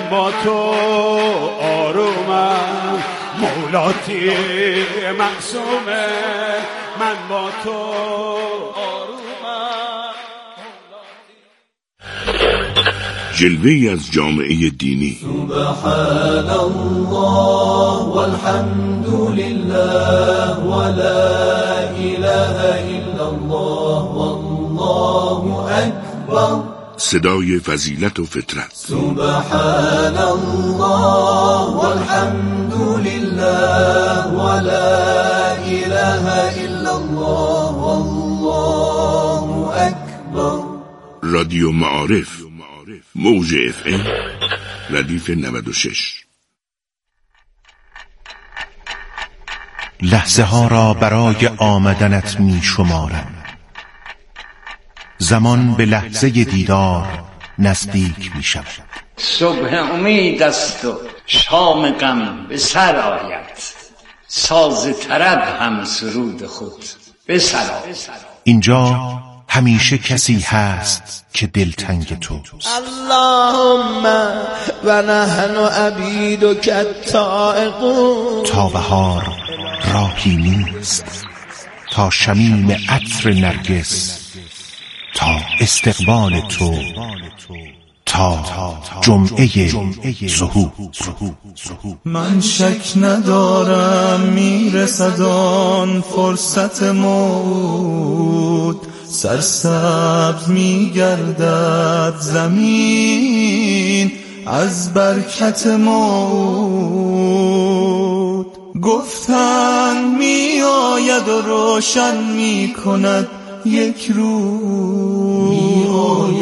من با تو آرومم، مولاتی معصومه، من با تو آرومم. جلوه‌ای از جامعه دینی. سبحان الله والحمد لله ولا اله الا الله والله اکبر. صدای فضیلت و فطرت. سبحان الله والحمد لله ولا اله الا الله والله اکبر. رادیو معارف، موج FM ردیف 96. لحظه ها را برای آمدنت می شمارم، زمان به لحظه دیدار نزدیک می شود. صبح امید است و شام غم به سر آید، ساز طرب هم سرود خود به سر آید. اینجا همیشه کسی هست که دلتنگ توست. اللهم و نحن عبیدک التائقون. تا بهار راهی نیست، تا شمیم عطر نرگس، تا استقبال تو، تا جمعه ظهور. من شک ندارم میرسد آن فرصت موت، سرسبز میگردد زمین از برکت موت. گفتن میآید و روشن میکند یک روز،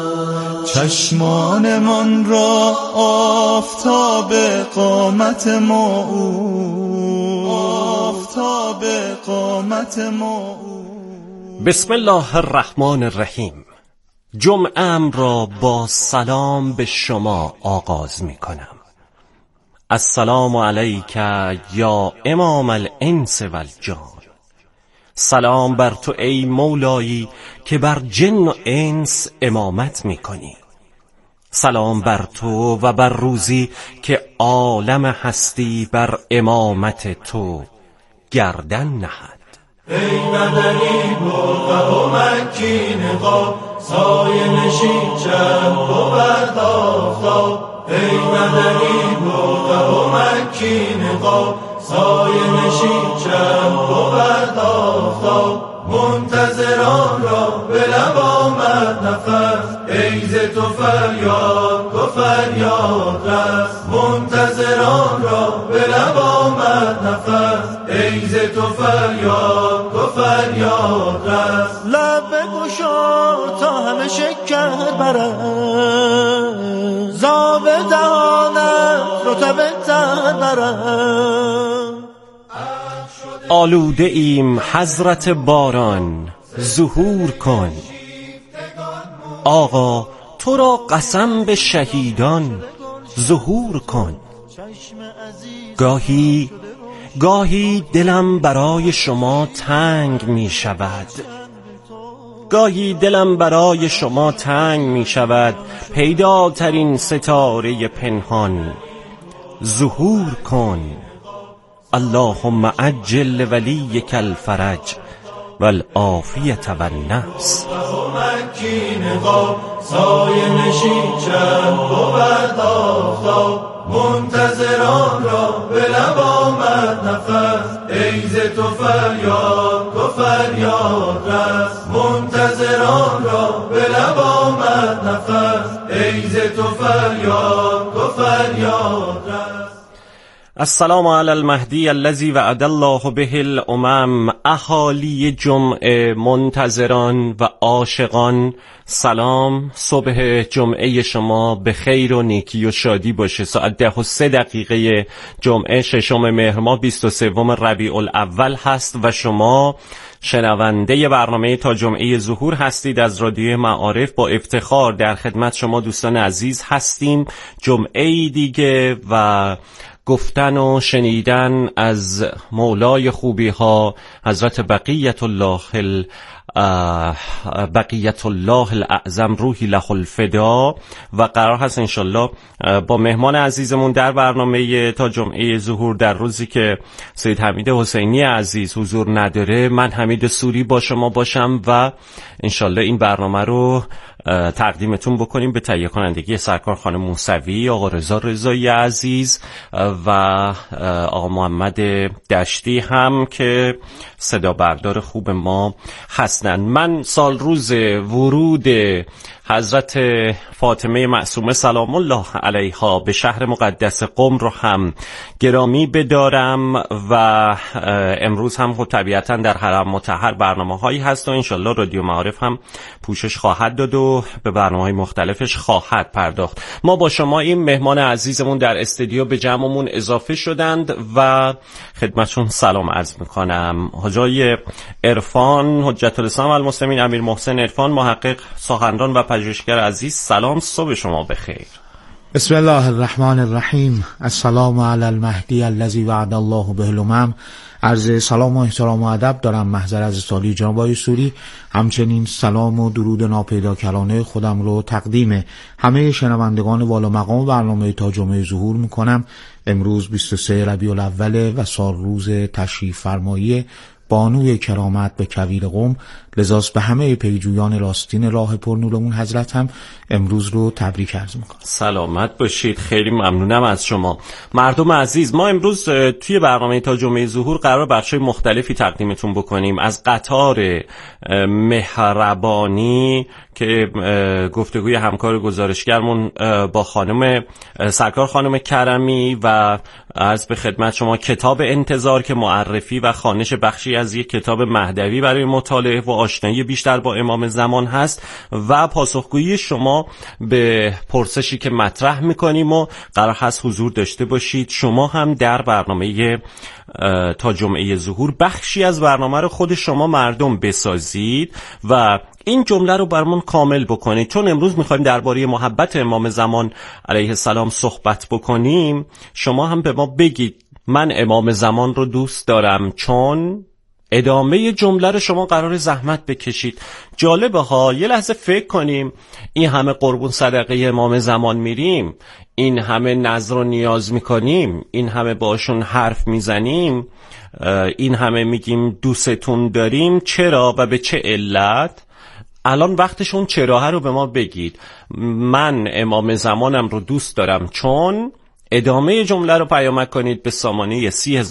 چشمان من را آفتاب قامت موعود، آفتاب قامت موعود. بسم الله الرحمن الرحیم. جمعه‌ام را با سلام به شما آغاز می کنم. السلام علیک یا امام الانس والجان. سلام بر تو ای مولایی که بر جن و انس امامت می کنی. سلام بر تو و بر روزی که عالم هستی بر امامت تو گردن نهد. ای مدنی برق و مکی نقاب، سایه نشین شب و برد آفتاب. ای مدنی برق و مکی نقاب، سایه نشین شب و برد آفتاب. منتظران را به لب آمد نفس، ای ز تو فریاد و فریاد رس. منتظران را به لب آمد نفس، ای ز تو فریاد و فریاد رس. لب بگشا تا همه شکر برد، زاب دهانت رطب تر برد. آلوده ایم حضرت باران، ظهور کن. آقا تو را قسم به شهیدان، ظهور کن. گاهی دلم برای شما تنگ می شود، گاهی دلم برای شما تنگ می شود. پیداترین ستاره پنهان، ظهور کن. اللهم عجل ولیک الفرج والعافیة والنصر. مکی نقاب، سایه نشین شب و برد آفتاب. منتظران را به لب آمد نفس، ای ز تو فریاد و فریاد رس. منتظران را به لب آمد نفس، ای ز تو فریاد و فریاد رس. السلام علی المهدی الذی وعد الله به الامم. اهالی جمعه، منتظران و عاشقان، سلام. صبح جمعه شما به خیر و نیکی و شادی باشه. ساعت 10:03 جمعه 6 مهر ماه 23 ربیع الاول هست و شما شنونده برنامه تا جمعه ظهور هستید از رادیو معارف. با افتخار در خدمت شما دوستان عزیز هستیم. جمعه دیگه و گفتن و شنیدن از مولای خوبی ها حضرت بقیت الله بقیت الله الاعظم روحی له الفدا و قرار هست انشالله با مهمان عزیزمون در برنامه تا جمعه ظهور در روزی که سید حمید حسینی عزیز حضور نداره من حمید سوری با شما باشم و انشالله این برنامه رو تقدیمتون بکنیم به تهیه کنندگی سرکار خانم موسوی، آقا رضا رضایی عزیز و آقا محمد دشتی هم که صدا بردار خوب ما هستند. من سال روز ورود حضرت فاطمه معصومه سلام الله علیها به شهر مقدس قم رو هم گرامی بدارم و امروز هم خود طبیعتا در حرم مطهر برنامه هایی هست و انشالله رادیو معارف هم پوشش خواهد داد و به برنامه های مختلفش خواهد پرداخت. ما با شما این مهمان عزیزمون در استودیو به جمعمون اضافه شدند و خدمتشون سلام عرض میکنم. حاجی عرفان حجت الاسلام المسلمین امیر محسن عرفان محقق سخنران و پژوهشگر عزیز، سلام، صبح شما بخیر. بسم الله الرحمن الرحیم. السلام علی المهدی الذی وعد الله به الامم. عرض سلام و احترام و ادب دارم محضر از سالی جناب آقای سوری. همچنین سلام و درود ناپیداکرانه خودم رو تقدیم همه شنوندگان والا مقام برنامه تا جمعه ظهور میکنم. امروز 23 ربیع الاول و سال روز تشریف فرمایی بانوی کرامت به کویر قم، لذاست به همه پیجویان راستین راه پرنورمون حضرت هم امروز رو تبریک عرض میکنم. سلامت باشید، خیلی ممنونم از شما. مردم عزیز، ما امروز توی برنامه تا جمعه ظهور قرار بخشای مختلفی تقدیمتون بکنیم از قطار مهربانی که گفتگوی همکار گزارشگرمون با خانم سرکار خانم کرمی و عرض به خدمت شما کتاب انتظار که معرفی و خوانش بخشی از یک کتاب مهدوی برای مطالعه و آشنایی بیشتر با امام زمان هست و پاسخگویی شما به پرسشی که مطرح میکنیم و قرار هست حضور داشته باشید. شما هم در برنامه تا جمعه ظهور بخشی از برنامه رو خود شما مردم بسازید و این جمله رو برامون کامل بکنید، چون امروز میخوایم درباره محبت امام زمان علیه السلام صحبت بکنیم. شما هم به ما بگید من امام زمان رو دوست دارم چون ادامه جمله رو شما قرار زحمت بکشید. جالبه ها، یه لحظه فکر کنیم این همه قربون صدقه امام زمان میریم، این همه نذر و نیاز میکنیم، این همه باشون حرف میزنیم، این همه میگیم دوستتون داریم، چرا و به چه علت؟ الان وقتشون چراه رو به ما بگید. من امام زمانم رو دوست دارم چون ادامه جمله رو پیامک کنید به سامانه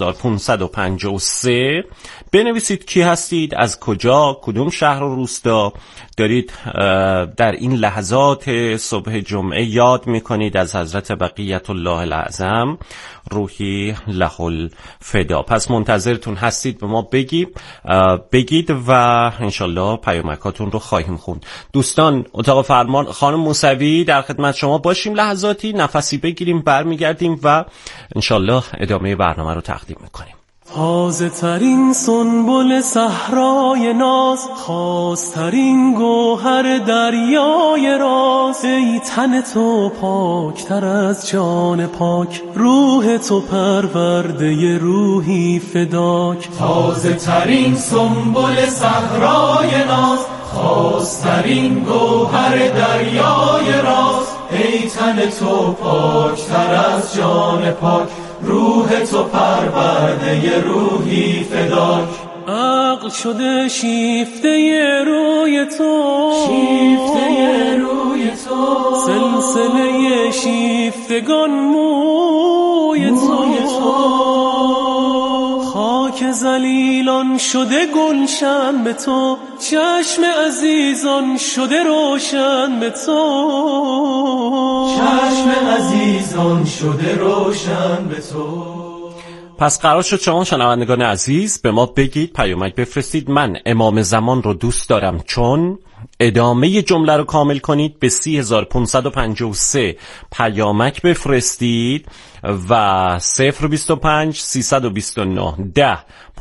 3553. بنویسید کی هستید، از کجا، کدوم شهر و روستا دارید در این لحظات صبح جمعه یاد میکنید از حضرت بقیت الله الاعظم روحی له الفدا. پس منتظرتون هستید به ما بگید و انشالله پیامکاتون رو خواهیم خوند. دوستان، اتاق فرمان خانم موسوی در خدمت شما باشیم، لحظاتی نفسی بگیریم، برمیگردیم و انشالله ادامه برنامه رو تقدیم میکنیم. تازه ترین سنبل صحرای ناز، خاصترین گوهر دریای راز، ای تن تو پاکتر از جان پاک، روح تو پرورده روحی فداک. تازه ترین سنبل صحرای ناز، خاصترین گوهر دریای راز، ای تن تو پاکتر از جان پاک، روح تو پرورده روحی فداک. عقل شده شیفته روی تو، شیفته روی تو، سلسله شیفتگان موی تو، خاک ذلیلان شده گلشن به تو، چشم عزیزان شده روشن به تو، چشم عزیزان شده روشن به تو. پس قرار شد شما شنوندگان عزیز به ما بگید، پیامک بفرستید من امام زمان رو دوست دارم چون، ادامه جمله رو کامل کنید به 3553 پیامک بفرستید و 025 329 10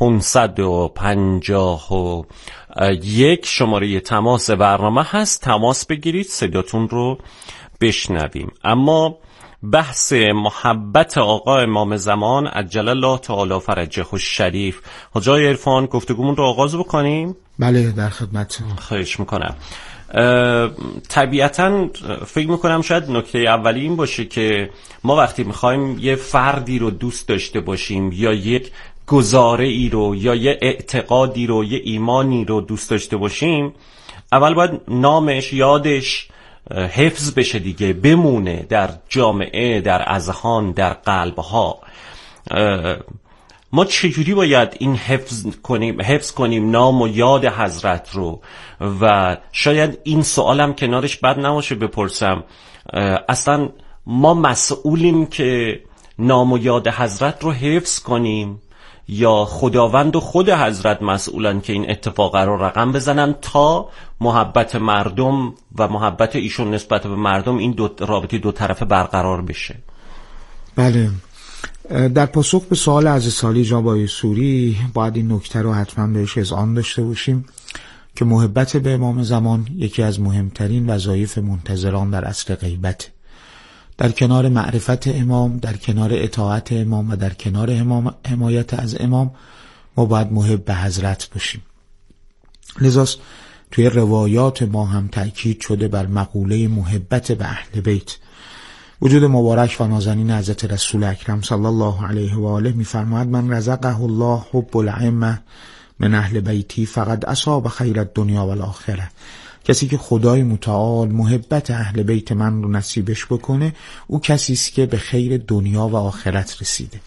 551 شماره تماس برنامه هست. تماس بگیرید، صداتون رو بشنویم. اما بحث محبت آقا امام زمان عجل الله تعالی فرجه الشریف. حاج آقای عرفان گفتگومون رو آغاز بکنیم؟ بله در خدمت. خواهش میکنم. طبیعتاً فکر میکنم شاید نکته اولی این باشه که ما وقتی میخوایم یه فردی رو دوست داشته باشیم یا یک گزاره ای رو یا یه اعتقادی رو یا ایمانی رو دوست داشته باشیم، اول باید نامش، یادش حفظ بشه دیگه، بمونه در جامعه، در اذهان، در قلبها. ما چجوری باید این حفظ کنیم نام و یاد حضرت رو؟ و شاید این سوالم کنارش بد نباشه بپرسم، اصلا ما مسئولیم که نام و یاد حضرت رو حفظ کنیم یا خداوند و خود حضرت مسئولن که این اتفاق رو رقم بزنن تا محبت مردم و محبت ایشون نسبت به مردم این رابطه دو طرفه برقرار بشه؟ بله، در پاسخ به سوال عزیز سالی جناب آقای سوری باید این نکته رو حتما بهش اذعان داشته باشیم که محبت به امام زمان یکی از مهمترین وظایف منتظران در عصر غیبت. در کنار معرفت امام، در کنار اطاعت امام و در کنار حمایت از امام، ما باید محب به حضرت باشیم. لذاست توی روایات ما هم تأکید شده بر مقوله محبت به اهل بیت. وجود مبارک و نازنین حضرت رسول اکرم صلی الله علیه و آله می‌فرماید: من رزقه الله حب الائمه من اهل بیتی فقد اصاب خیر الدنیا و الاخره. کسی که خدای متعال محبت اهل بیت من رو نصیبش بکنه، او کسی است که به خیر دنیا و آخرت رسیده.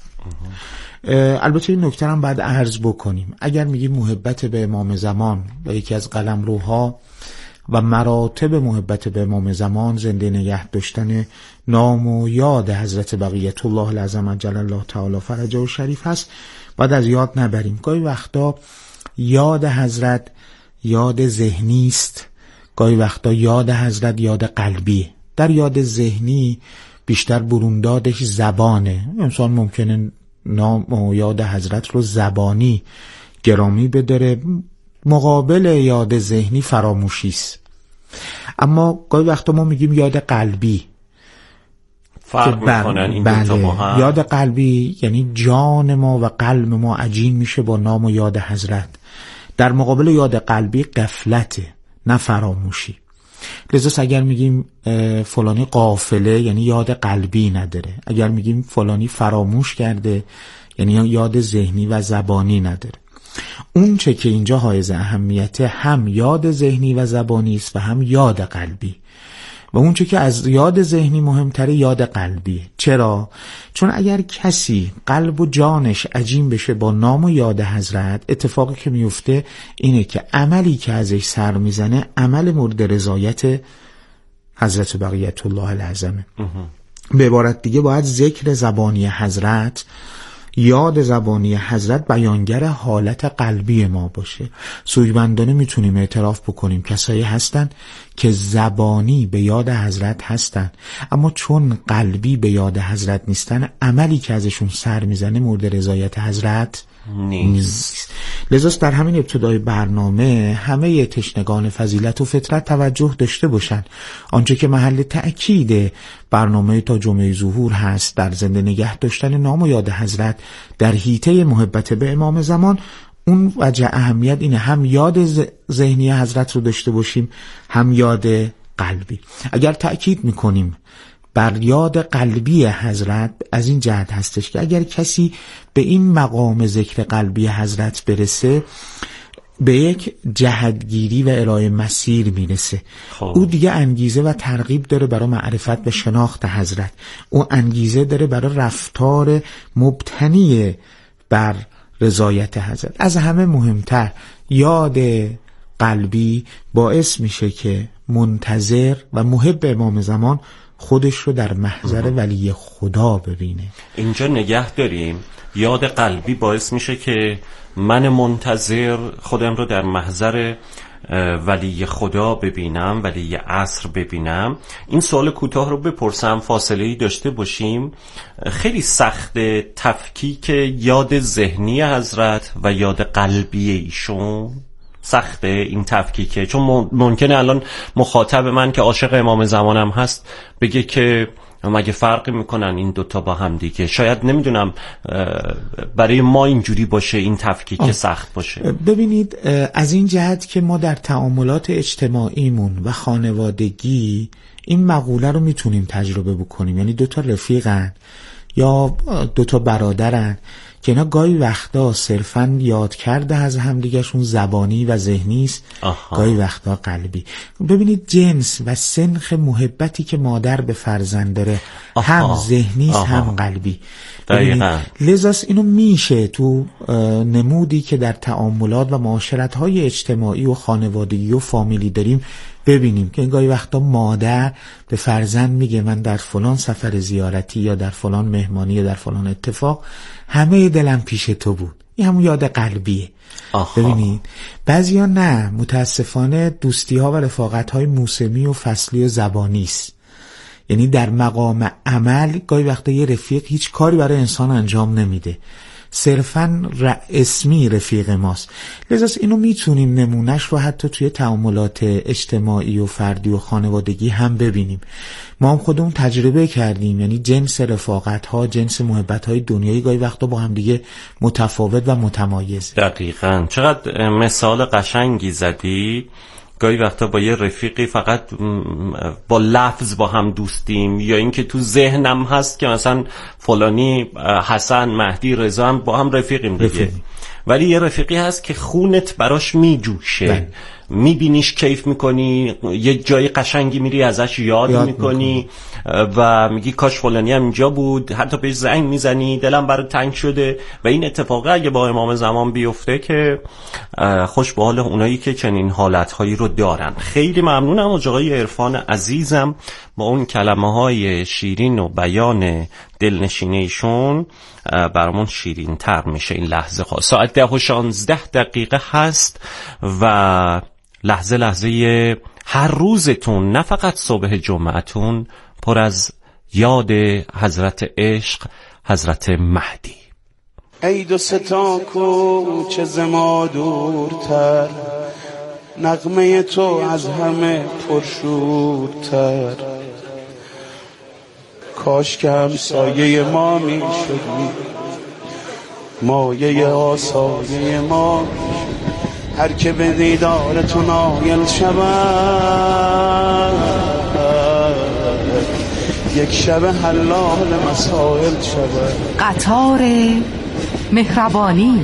البته این نکته هم باید عرض بکنیم، اگر میگیم محبت به امام زمان و یکی از قلمروها و مراتب محبت به امام زمان زنده نگه داشتن نام و یاد حضرت بقیت الله العظم عجل الله تعالی فرجه الشریف هست، باید از یاد نبریم. گاهی وقتا یاد حضرت یاد ذهنی است، گاهی وقتا یاد حضرت یاد قلبی. در یاد ذهنی بیشتر بروندادش زبانه، انسان ممکنه نام و یاد حضرت رو زبانی گرامی بداره، مقابل یاد ذهنی فراموشی است. اما گاهی وقتا ما میگیم یاد قلبی، فرق میکنن این دوتا با هم. یاد قلبی یعنی جان ما و قلب ما عجین میشه با نام و یاد حضرت. در مقابل یاد قلبی غفلته، نه فراموشی. لذا اگر میگیم فلانی غافله یعنی یاد قلبی نداره، اگر میگیم فلانی فراموش کرده یعنی یاد ذهنی و زبانی نداره. اون چه که اینجا حائز اهمیته هم یاد ذهنی و زبانی است و هم یاد قلبی، و اون چه که از یاد ذهنی مهمتره یاد قلبی. چرا؟ چون اگر کسی قلب و جانش عجین بشه با نام و یاد حضرت، اتفاقی که میفته اینه که عملی که ازش سر میزنه عمل مورد رضایت حضرت بقیت الله العظمه. به عبارت دیگه باید ذکر زبانی حضرت، یاد زبانی حضرت بیانگر حالت قلبی ما باشه. سوگوارانه میتونیم اعتراف بکنیم کسایی هستن که زبانی به یاد حضرت هستن اما چون قلبی به یاد حضرت نیستن، عملی که ازشون سر میزنه مورد رضایت حضرت نیست. لذا در همین ابتدای برنامه همه تشنگان فضیلت و فطرت توجه داشته باشن آنچه که محل تأکید برنامه تا جمعه ظهور هست در زنده نگه داشتن نام و یاد حضرت در حیطه محبت به امام زمان. اون وجه اهمیت اینه هم یاد ذهنی حضرت رو داشته باشیم هم یاد قلبی. اگر تأکید میکنیم بر یاد قلبی حضرت، از این جهت هستش که اگر کسی به این مقام ذکر قلبی حضرت برسه به یک جهتگیری و ارائه مسیر میرسه. او دیگه انگیزه و ترغیب داره برای معرفت و شناخت حضرت، او انگیزه داره برای رفتار مبتنی بر رضایت حضرت. از همه مهمتر یاد قلبی باعث میشه که منتظر و محب امام زمان خودش رو در محضر ولی خدا ببینه. اینجا نگه داریم یاد قلبی باعث میشه که من منتظر خودم رو در محضر ولی خدا ببینم، ولی عصر ببینم. این سوال کوتاه رو بپرسم، فاصله‌ای داشته باشیم. خیلی سخت تفکیک یاد ذهنی حضرت و یاد قلبی ایشون، سخته این تفکیکه، چون ممکنه الان مخاطب من که عاشق امام زمانم هست بگه که مگه فرقی میکنن این دوتا با هم دیگه؟ شاید نمیدونم برای ما اینجوری باشه این تفکیک سخت باشه. ببینید از این جهت که ما در تعاملات اجتماعیمون و خانوادگی این مقوله رو میتونیم تجربه بکنیم، یعنی دوتا رفیقن یا دوتا برادرن که اینا گاهی وقتا صرفاً یاد کرده از همدیگه‌شون زبانی و ذهنی است، گاهی وقتا قلبی. ببینید جنس و سنخ محبتی که مادر به فرزند داره هم ذهنی است هم قلبی. لذاست اینو میشه تو نمودی که در تعاملات و معاشرت‌های اجتماعی و خانوادگی و فامیلی داریم ببینیم که گاهی وقتا مادر به فرزند میگه من در فلان سفر زیارتی یا در فلان مهمانی یا در فلان اتفاق همه دلم پیش تو بود. این همون یاد قلبیه. ببینید بعضیا نه، متاسفانه دوستی ها و رفاقت های موسمی و فصلی و زبانی است. یعنی در مقام عمل گاهی وقتا یه رفیق هیچ کاری برای انسان انجام نمیده، صرفاً اسمی رفیق ماست. لذا اینو میتونیم نمونهش رو حتی توی تعاملات اجتماعی و فردی و خانوادگی هم ببینیم. ما هم خودمون تجربه کردیم، یعنی جنس رفاقت ها، جنس محبت های دنیایی گاهی وقتا با هم دیگه متفاوت و متمایز. دقیقاً. چقدر مثال قشنگی زدی. گاهی وقتا با یه رفیقی فقط با لفظ با هم دوستیم، یا اینکه تو ذهنم هست که مثلا فلانی حسن، مهدی، رضا هم با هم رفیقیم دیگه، ولی یه رفیقی هست که خونت براش میجوشه، میبینیش کیف میکنی، یه جای قشنگی میری ازش یاد میکنی و میگی کاش فلانی هم اینجا بود، حتی بهش زنگ میزنی دلم برات تنگ شده. و این اتفاقه اگه با امام زمان بیفته که خوش به حال اونایی که چنین حالتهایی رو دارن. خیلی ممنونم از آقای عرفان عزیزم با اون کلمه های شیرین و بیان دلنشینیشون. برامون شیرین تر میشه این لحظه ها. ساعت 10:16 هست و لحظه لحظه هر روزتون، نه فقط صبح جمعتون، پر از یاد حضرت عشق، حضرت مهدی. ای دو ستا کوچه ز ما دورتر، نغمه تو از همه پرشورتر، کاش که همسایه ما می شدی، مایه آسایه ما، هر که به دیدار تو نایل شود، یک شب حلال مسائل شود. قطار مهربانی.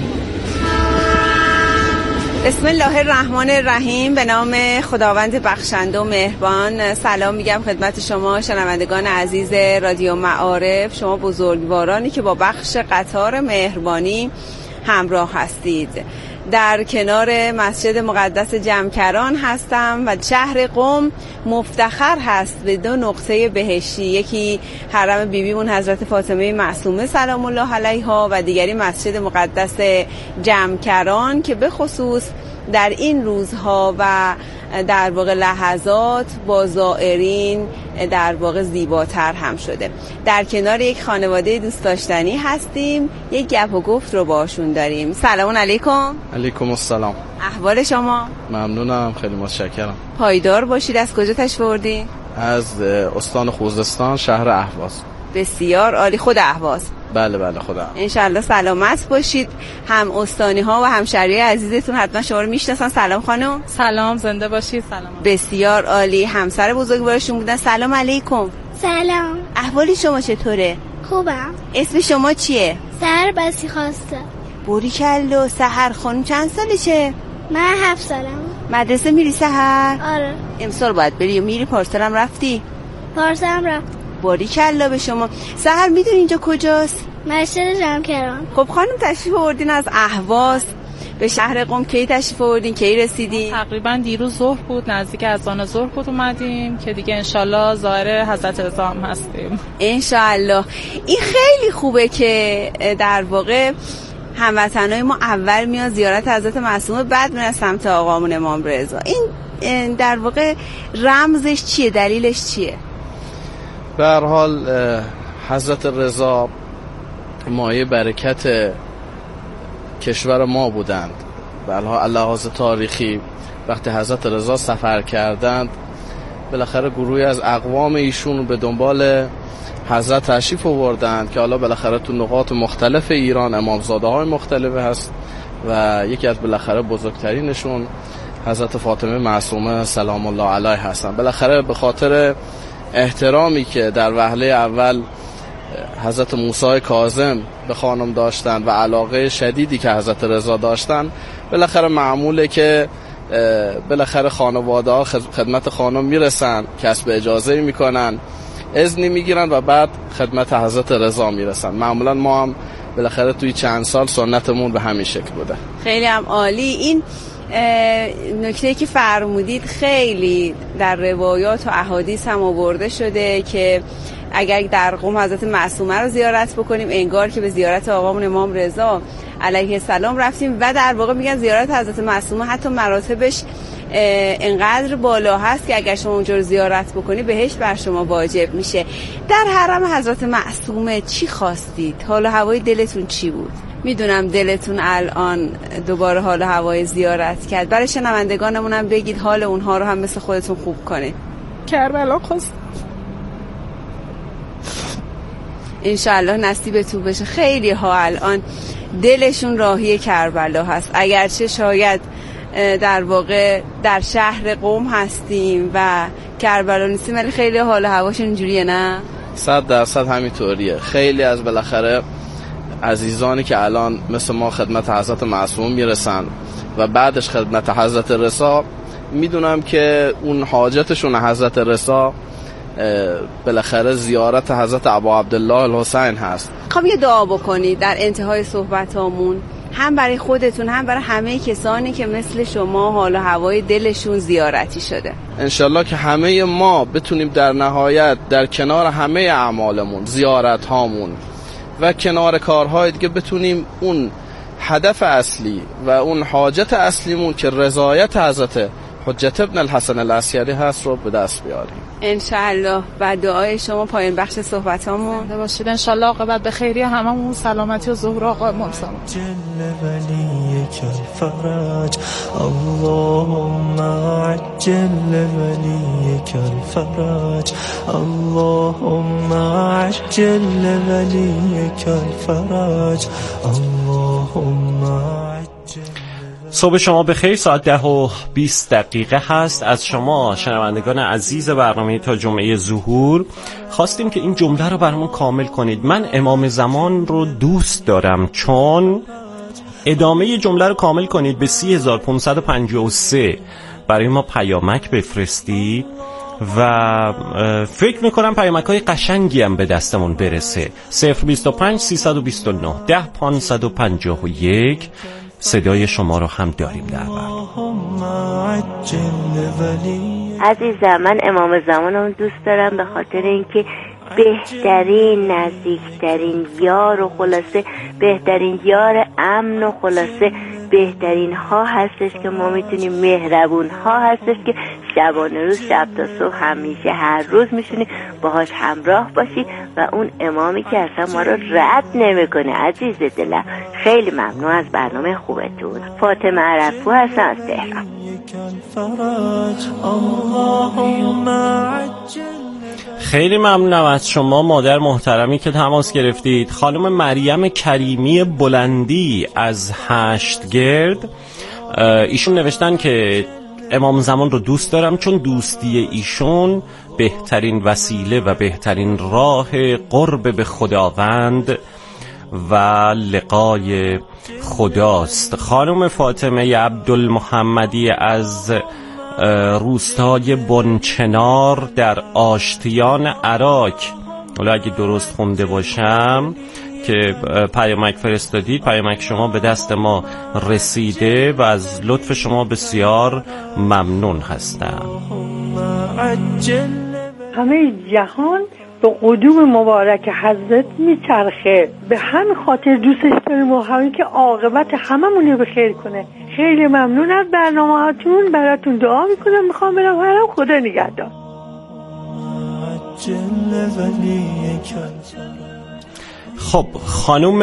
بسم الله الرحمن الرحیم. به نام خداوند بخشنده و مهربان. سلام میگم خدمت شما شنوندگان عزیز رادیو معارف، شما بزرگوارانی که با بخش قطار مهربانی همراه هستید. در کنار مسجد مقدس جمکران هستم و شهر قم مفتخر هست به دو نقطه بهشتی، یکی حرم بیبیمون حضرت فاطمه معصومه سلام الله علیها و دیگری مسجد مقدس جمکران که به خصوص در این روزها و در واقع لحظات با زائرین در واقع زیباتر هم شده. در کنار یک خانواده دوست داشتنی هستیم، یک گپ و گفت رو باشون داریم. سلام علیکم. علیکم السلام. احوال شما؟ ممنونم، خیلی متشکرم. پایدار باشید. از کجا تشریف آوردین؟ از استان خوزستان، شهر اهواز. بسیار عالی. خود اهواز؟ بله بله خودم. انشالله سلامت باشید. هم استانی ها و همشهری عزیزتون حتما شما رو میشناسن. سلام خانم. سلام، زنده باشید. سلام. بسیار عالی. همسر بزرگوارشون بودن. سلام علیکم. سلام. احوالی شما چطوره؟ خوبم. اسم شما چیه؟ سحر بسی خواسته. باریکلا. سحر خانم چند سالشه؟ من 7 سالم. مدرسه میری سحر؟ آره. امسال باید بری. میری پارسالم رفتی؟ پارسالم رفت. باریکلا به شما. سحر میدونی اینجا کجاست؟ مسجد جمکران. خب خانم تشریف آوردین از اهواز به شهر قم. کی تشریف آوردین؟ کی رسیدین؟ تقریبا دیروز ظهر بود، نزدیک اذان ظهر بود اومدیم که دیگه انشالله زائر حضرت رضا هم هستیم انشالله. این خیلی خوبه که در واقع هموطنای ما اول میاد زیارت حضرت معصومه، بعد میرن سمت آقامون امام رضا. این در واقع رمزش چیه؟ دلیلش چیه؟ به هر حال حضرت رضا مایه برکت کشور ما بودند. به لحاظ تاریخی وقتی حضرت رضا سفر کردند، بالاخره گروهی از اقوام ایشون به دنبال حضرت تشریف آوردند که حالا بالاخره تو نقاط مختلف ایران امامزاده های مختلف هست و یکی از بالاخره بزرگترینشون حضرت فاطمه معصومه سلام الله علیها هستن. بالاخره به خاطر احترامی که در وهله اول حضرت موسی کاظم به خانم داشتن و علاقه شدیدی که حضرت رضا داشتن، بالاخره معموله که بالاخره خانواده ها خدمت خانم میرسن، کسب اجازه میکنن، اذنی میگیرن و بعد خدمت حضرت رضا میرسن. معمولا ما هم بالاخره توی چند سال سنتمون به همین شکل بوده. خیلی هم عالی. این نکته که فرمودید خیلی در روایات و احادیث هم آورده شده که اگر در قم حضرت معصومه رو زیارت بکنیم انگار که به زیارت آقامون امام رضا علیه السلام رفتیم و در واقع میگن زیارت حضرت معصومه حتی مراتبش انقدر بالا هست که اگر شما اونجا رو زیارت بکنی بهشت بر شما واجب میشه. در حرم حضرت معصومه چی خواستید؟ حال و هوای دلتون چی بود؟ میدونم دلتون الان دوباره حال و هوای زیارت کرد. برای شنوندگانمون هم بگید حال اونها رو هم مثل خودتون خوب کنید. کربلا خواست انشالله نصیبتون بشه. خیلی ها الان دلشون راهی کربلا هست، اگرچه شاید در واقع در شهر قم هستیم و کربلا نیستیم، ولی خیلی حال و هواشون اینجوریه. نه 100% همینطوریه. خیلی از بالاخره عزیزانی که الان مثل ما خدمت حضرت معصوم میرسن و بعدش خدمت حضرت رضا، میدونم که اون حاجتشون حضرت رضا بالاخره زیارت حضرت ابا عبدالله الحسین هست. خب یه دعا بکنید در انتهای صحبتامون، هم برای خودتون هم برای همه کسانی که مثل شما حال و هوای دلشون زیارتی شده. انشالله که همه ما بتونیم در نهایت در کنار همه اعمالمون، زیارت هامون و کنار کارهای دیگه، بتونیم اون هدف اصلی و اون حاجت اصلیمون که رضایت حضرت حجت ابن الحسن العسکری هست رو به دست بیاریم انشالله. و دعای شما پایان بخش صحبتامون باشید انشالله. عاقبت به خیری هممون، سلامتی و ظهور آقا امام زمان. جل ولیک الفرج اللهم عجل ولیک الفرج اللهم عجل ولیک الفرج اللهم عجل. صبح شما بخیر. ساعت 10:20 هست. از شما شنوندگان عزیز برنامه تا جمعه ظهور خواستیم که این جمله رو برامون کامل کنید: من امام زمان رو دوست دارم. چون ادامه جمله رو کامل کنید به 3553 برای ما پیامک بفرستید و فکر میکنم پیامک های قشنگی هم به دستمون برسه. 025 329 10551 صدای شما رو هم داریم در برنامه. عزیزم، من امام زمانم دوست دارم به خاطر اینکه بهترین، نزدیکترین یار و خلاصه بهترین یار امن و خلاصه بهترین ها هستش که ما میتونیم، مهربون ها هستش که شبانه روز، شب تا صبح، همیشه هر روز میتونی باهاش همراه باشی و اون امامی که اصلا ما رو رد نمیکنه. عزیز دلم خیلی ممنون از برنامه خوبتون. فاطمه عرفو هستم از تهران. خیلی ممنونم از شما مادر محترمی که تماس گرفتید. خانم مریم کریمی بلندی از هشتگرد، ایشون نوشتن که امام زمان رو دوست دارم چون دوستی ایشون بهترین وسیله و بهترین راه قرب به خداوند و لقای خداست. خانم فاطمه عبدالمحمدی از روستای بنچنار در آشتیان عراق، حالا اگه درست خونده باشم، که پیامک فرستادید. پیامک شما به دست ما رسیده و از لطف شما بسیار ممنون هستم. همه جهان به قدوم مبارک حضرت میچرخه، به همین خاطر دوستش داریم و همین که عاقبت هممون رو به خیر کنه. خیلی ممنون از برنامه‌هاتون، براتون دعا میکنم. میخوام برم حرم. خدا نگهدار. خب خانم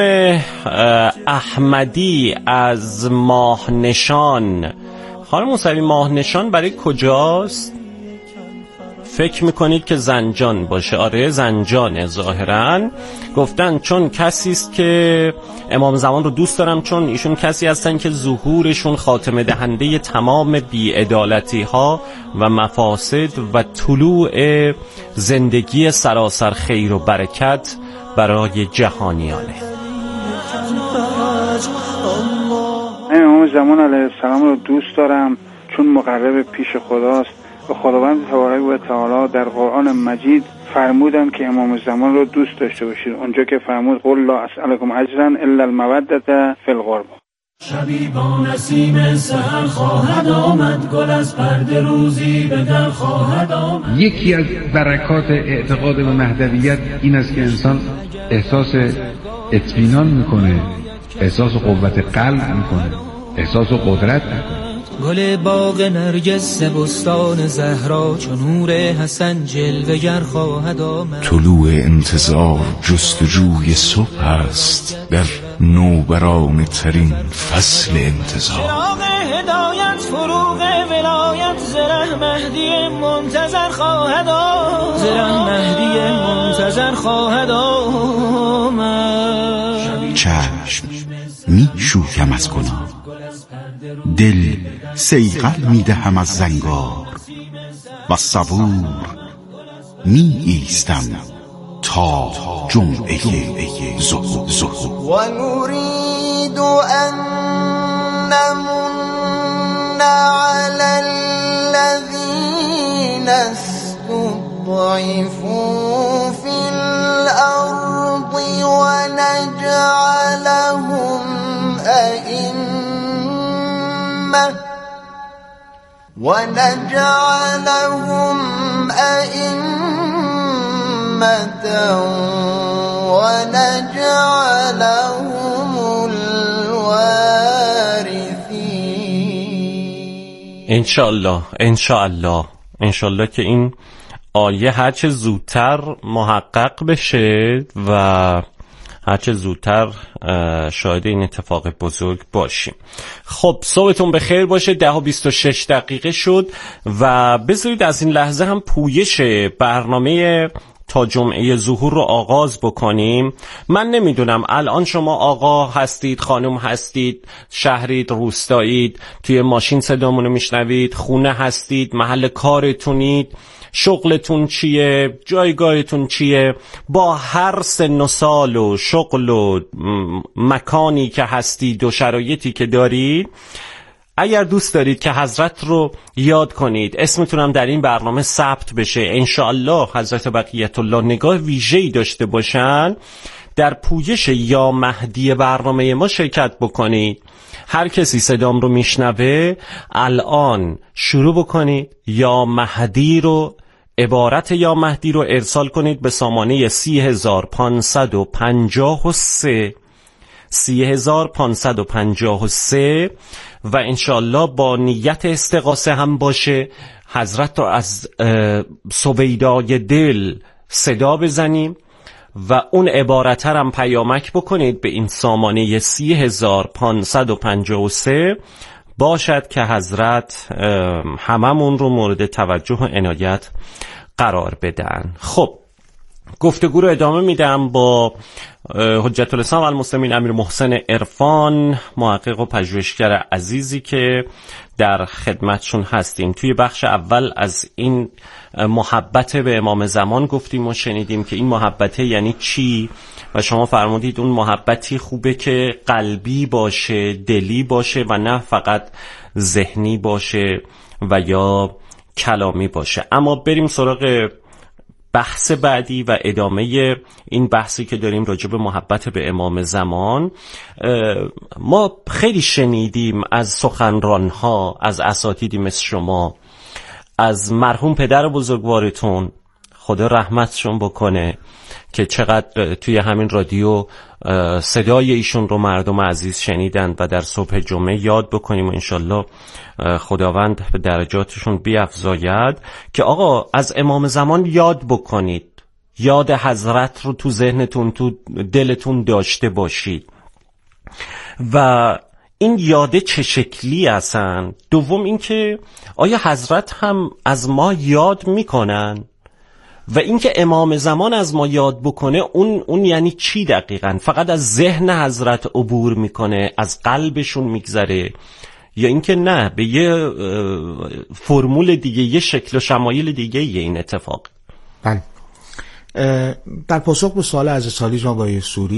احمدی از ماهنشان، خانم موسوی ماهنشان برای کجاست؟ فکر میکنید که زنجان باشه. آره زنجانه ظاهرا. گفتن چون کسی است که امام زمان رو دوست دارم، چون ایشون کسی هستن که ظهورشون خاتمه دهنده تمام بی‌عدالتی ها و مفاسد و طلوع زندگی سراسر خیر و برکت برای جهانیانه. من امام زمان علیه السلام رو دوست دارم چون مقرب پیش خداست و خداوند تبارک و تعالی در قرآن مجید فرمودن که امام زمان رو دوست داشته باشید، اونجا که فرمود قل لا اسألکم اجرا الا المودة فی القربى. شبی با نسیم سحر خواهد آمد، گل از پرده روزی به در خواهد آمد. یکی از برکات اعتقاد به مهدویت این است که انسان احساس اطمینان میکنه، احساس قوت قلب میکنه، احساس قدرت میکنه. گل باغ نرگس بستان زهرا چون نور حسن جلوه‌گر خواهد آمد. طلوع انتظار جستجوی صبح است در نوبرانه ترین فصل انتظار. چراغ هدایت فروغ ولایت زره مهدی منتظر خواهد آمد. زره مهدی منتظر خواهد آمد. چشم می شویم از گناه، دل صیقل می دهم از زنگار و صبور می ایستم تا جمعه ظهر. و نريد ان نمن على الذين استضعفوا في الارض ونجعلهم أئمة ونجعلهم الوارثين. انشالله انشالله انشالله که این آیه هرچه زودتر محقق بشه و هرچه زودتر شاهد این اتفاق بزرگ باشیم. خب صبحتون بخیر باشه. 10:26 شد و بذارید از این لحظه هم پویش برنامه تا جمعه ظهور رو آغاز بکنیم. من نمیدونم الان شما آقا هستید، خانم هستید، شهرید، روستایید، توی ماشین صدامونو میشنوید، خونه هستید، محل کارتونید، شغلتون چیه، جایگاهتون چیه، با هر سن و سال و شغل و مکانی که هستید و شرایطی که دارید، اگر دوست دارید که حضرت رو یاد کنید، اسمتون هم در این برنامه ثبت بشه، انشاءالله حضرت بقیت الله نگاه ویژه‌ای داشته باشن، در پویش یا مهدی برنامه ما شرکت بکنید. هر کسی صدام رو میشنوه الان شروع بکنید یا مهدی رو، عبارت یا مهدی رو ارسال کنید به سامانه 30553 30553 و انشالله با نیت استغاثه هم باشه حضرت رو از سویدای دل صدا بزنیم و اون عبارت هم پیامک بکنید به این سامانه 30553 باشد که حضرت هممون رو مورد توجه و عنایت قرار بدن. خب گفتگو رو ادامه میدم با حجت الاسلام المسلمین امیر محسن عرفان، محقق و پژوهشگر عزیزی که در خدمتشون هستیم. توی بخش اول از این محبت به امام زمان گفتیم و شنیدیم که این محبت یعنی چی و شما فرمودید اون محبتی خوبه که قلبی باشه، دلی باشه و نه فقط ذهنی باشه و یا کلامی باشه. اما بریم سراغ بحث بعدی و ادامه این بحثی که داریم راجع به محبت به امام زمان. ما خیلی شنیدیم از سخنرانها، از اساتیدی مثل شما، از مرحوم پدر بزرگوارتون خدا رحمتشون بکنه که چقدر توی همین رادیو صدای ایشون رو مردم عزیز شنیدن و در صبح جمعه یاد بکنیم و انشالله خداوند به درجاتشون بیفزاید که آقا از امام زمان یاد بکنید، یاد حضرت رو تو ذهنتون، تو دلتون داشته باشید. و این یاده چه شکلی هستن؟ دوم این که آیا حضرت هم از ما یاد میکنن؟ و اینکه امام زمان از ما یاد بکنه اون یعنی چی دقیقاً؟ فقط از ذهن حضرت عبور میکنه، از قلبشون میگذره، یا اینکه نه به یه فرمول دیگه، یه شکل و شمایل دیگه این اتفاق؟ بله. در پاسخ به سوال از سالی جناب آقای سوری